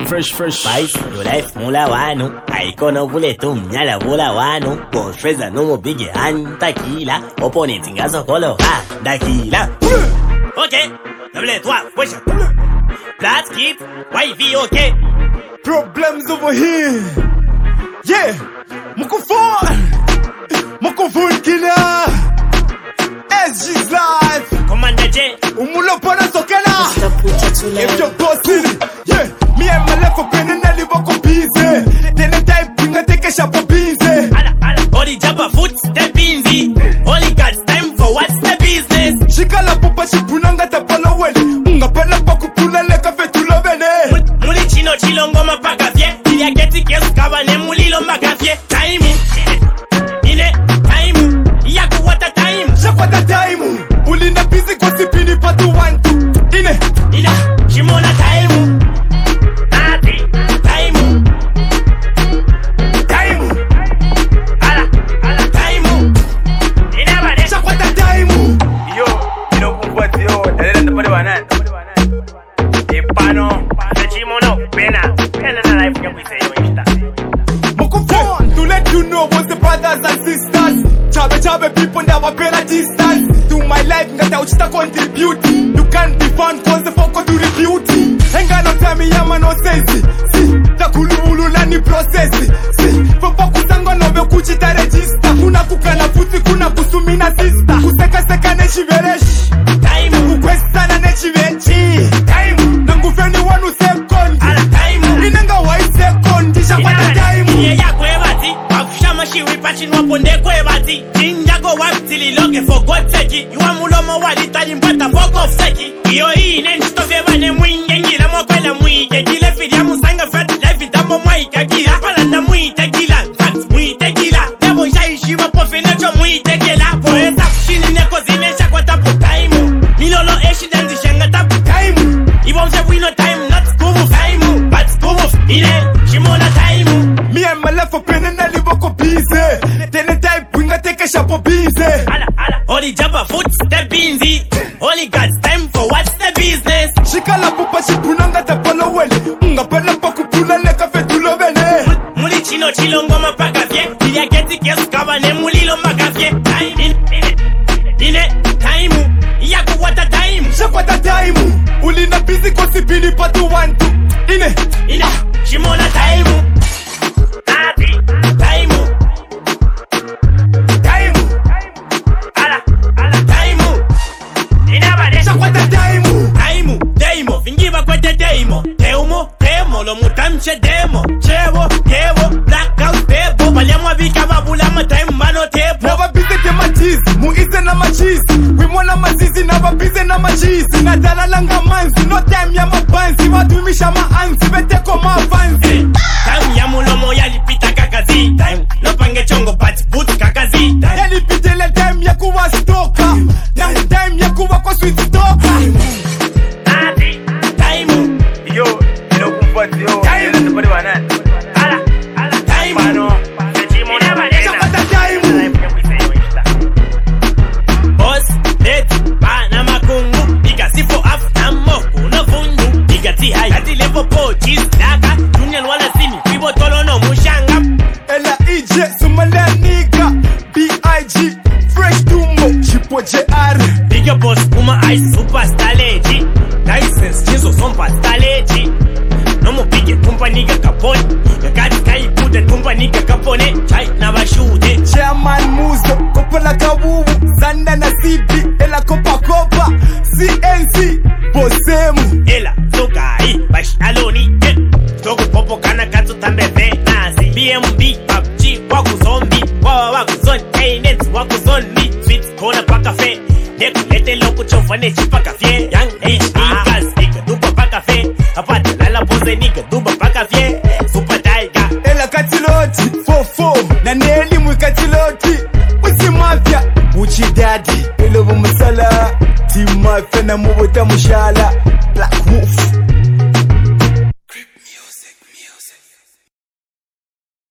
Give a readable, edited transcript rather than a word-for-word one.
fresh. Spice, your life mula wanu. Aikono vule tu mnyala vula wanu. Bonfreza no mo bigi antakila. Opponent ngazo kolo ha dakila. Okay, double 3, push. Black skip, wifey okay. Problems over here. Yeah, Moko for killer. SG's life. Commander J. Umulo pana sokela. If you're bossing, yeah. Me and my left for penny and live up busy. Then the time bring a take a shop for busy. Only jump a foot, step easy. Only got time for what's the business. She call a pupa, she punanga tapala well. Unga pala paku pula leka fetulo bene. Muli chino chilongo mapakafye. Iya geti kes kabane mulilo makafye. Time. Ine, time. Yaku what a time. Shakwata time. Ulina busy kwa sipini patu 1, 2. Ina, shimona time. Ati, time. Ala, time. Ina bade. Shakwata time. Yo, kumfuati yo, dalele ndapade wanani. Epano, Chimono, pena na life ya kuiseyo insta. Mokufon, to let you know what's the brothers and sisters. Chabe people never pay a distance. To my life, ngata uchita contribute. You can't be found cause the focus to repute. Enga no tell me yama no sense. Si, takulu nani process. Si, fopa kusanga nove kuchita register. Kuna kukana futi, kuna kusumina sister. Kuseka nechi veresh. Time. Kukwesta na nechi vechi. Time. Nangufeni wanu second. Ala time. Inanga wai second. Isha kwa time. Iye ya kwebati. Wakushama shiwi pachi nwaponde kwebati. Jinjago waptili loge for God's sake. Yuwa mulomo walitali mbata fuck off seki. Iyo hii nenjitove vane mwinge ngila mwakwela mwike. Gile fidia musanga fati life idambo mwaika gila. Pala na mwite gila. Fact mwite gila. Debo nshaishi wapofe necho mwite gila. Poesa kushini neko zinesha kwa tapu time. Milolo eshi danzi shanga tapu time. Ibo mse wino time not skumu time. But skumu ile shimona time. Me and my left for pen and I live up busy. Then the time bring a take a shop for busy. Only jump a foot, step easy. Only got time for what's the business. She call a pupa, she punanga tapala well. Unga pala paku pula leka fetulo bene. Muli chino chilongo mapakafye. Iya geti kes kabane mulilo makafye. Time. Ine, time. Yaku what a time. Shakwata time. Ulina busy kwa sipini patu 1, 2. Ine, shimona time. Ati, time. Ala, time. Ina bade. Shakwata time. Demo, fingiva kwete demo. Temo, lo mutamche demo. Chevo, blackout debo. Baliamwa vika babulama time mano tebo. Never busy te machizi, muize na machizi. Wimona mazizi, never busy na machizi. Nadala langa manzi, no time ya mabanzi. Watumisha maanzi, beteko mafanzi. Time ya mulomo yalipita kakazi. Time, no pange chongo pati boots kakazi. Yalipita ile time ya kuwa stoka. Na time ya kuwa kwa sweet stoka. Time. yo, kumfuati yo, dalele ndapade wanani. Ala, time. Epano, Ina bade. Shakwata time. Boss, let, na makungu. Diga sifo after moku, no funyu. Diga ti high, ati level po, cheese, daga. Junior wala simi, wibo tolo no mushanga. L.I.E.J. Sumala nigga. B.I.G. Fresh Tumbo. Chipo J.R. Bigger boss, uma ice, superstar lady. License, chizo sompa staleji. No mo bigger, tumpa nigga kapone. Yakati kai pude, tumpa nigga kapone. Chai na bashude. Chairman Muzo. Kopola Kabubu. Zanda na CB. Ela Kopa. CNC. Bosemu. Ela, zokai, bash aloni. Togo popo kana katsu tambe venasi. BMB, PUBG, waku zombie. Waku zone, K-Net, waku zone. Sweet, kona paka fe. Neku lete loko chofane chipaka fye. Young HD, gas, nigga, duba paka fe. Apate lala pose nigga, duba paka fye. Super Tiger. Ela Katiloti. 4-4. Na Nelly Mwikatiloti. Usi Mafia. Uchi Daddy. Elobo Masala. Team Mafia na Mubota Mushala. Black Wolf.